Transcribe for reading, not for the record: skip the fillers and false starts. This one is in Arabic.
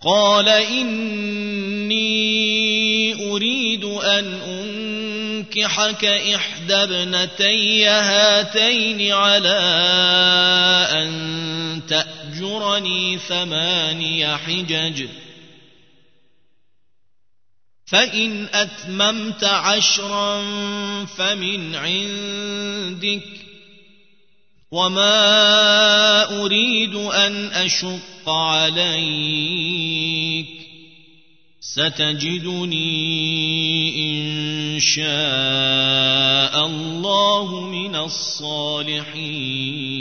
قال إني أريد أن أنكحك إحدى ابنتي هاتين على أن تأجرني 8 حجج فإن أتممت 10 فمن عندك وما أريد أن أشق عليك ستجدني إن شاء الله من الصالحين.